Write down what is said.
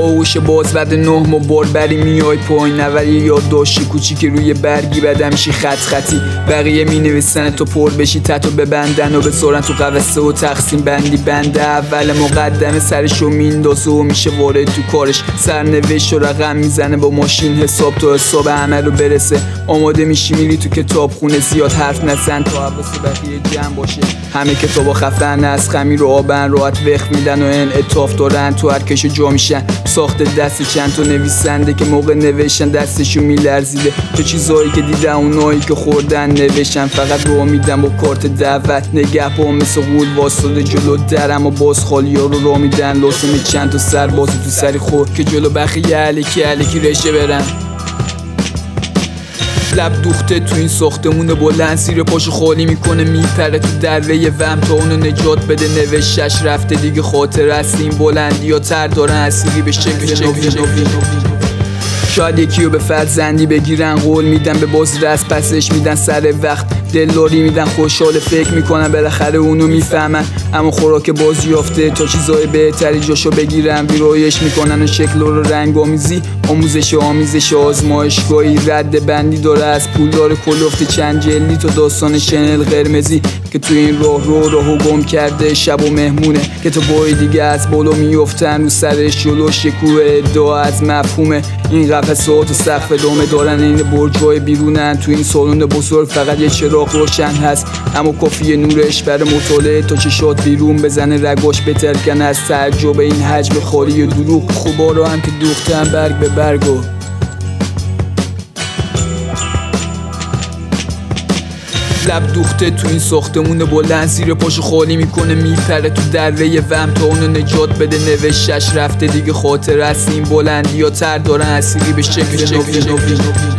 هوش باز بعد 9 ما باری میای پایین. اولی یاد داشتی کوچیک روی برگی بعد میشی خط خطی. بقیه می نویسن تو پر بشی تتو ببندن و بسارن تو قفسه و تقسیم بندی. بنده اول مقدمه سرشو میندازه و میشه وارد تو کارش. سرنوشت و رقم میزنه با ماشین حساب تا حساب همه رو برسه. آماده میشی میری تو کتاب خونه زیاد حرف نزن تا حواس بقیه جمع باشه. همه کتابا خفن از خمیر و آبن راحت وقت میدن و انعطاف دارن تو هر کشو جا میشن. ساخت دست چند تا نویسنده که موقع نوشتن دستشون میلرزیده. تو چیزایی که دیدن اونایی که خوردن نوشتن. فقط رو میدن با کارت دعوت نگهبان مثل غول واسطه جلو درم و باز خالی ها رو را میدن. لازمه چند تا سرباز تو سری خود که جلو بقیه علکی رشه برن. لب دوخته تو این ساختمون بلند زیر پاشو خالی میکنه میپره تو دره وهم تا اونو نجات بده. نوشتش رفته دیگه خاطر است این بلندی یا تر دارن اسیری به شکل نوی. شاید یکیو به فرزندی بگیرن قول میدن به بازرس پسش میدن سر وقت. دلداری میدن خوشحال فکر میکنن بالاخره اونو میفهمن. اما خوراک بازی یافته تا چیزای بهتری جاشو بگیرن. ویرایش میکنن و شکل و رنگ آمیزی آموزش آزمایشگاهی رد بندی داره از پولدار کلفت چند جلدی تا داستان شنل قرمزی که تو این راهو گم کرده شب و مهمونه که تو بای دیگه از بالا میافتن رو سرش جلو شکوه ادعا از مفهومه. این قفسات و سقف دامه دارن این برجای بیرونن. تو این سالن بزرگ فقط یه چراغ روشن هست اما کافیه نورش برای مطالعه تا چشات بیرون بزنه رگاش بترکن از تعجب این حجم خالی دروغ. خوبا رو هم که دوختن برگ به برگو. لب دوخته تو این ساختمون بلند زیر پاشو خالی میکنه میپره تو دره وهم تا اونو نجات بده. نوشتش رفته دیگه خاطر است این بلندی یا تر دارن اسیری به شکل نوی.